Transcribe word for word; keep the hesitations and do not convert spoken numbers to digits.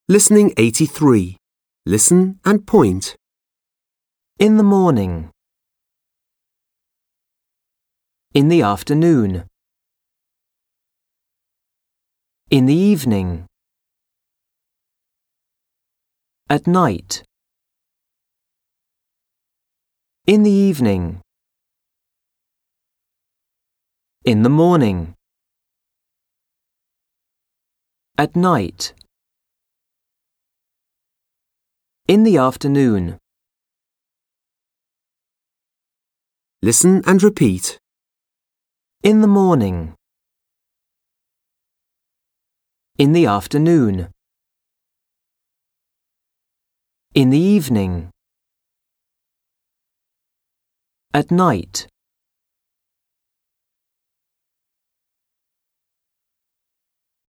Listening eighty-three. Listen and point. In the morning. In the afternoon. In the evening. At night. In the evening. In the morning. At night. In the afternoon. Listen and repeat. In the morning. In the afternoon. In the evening. At night.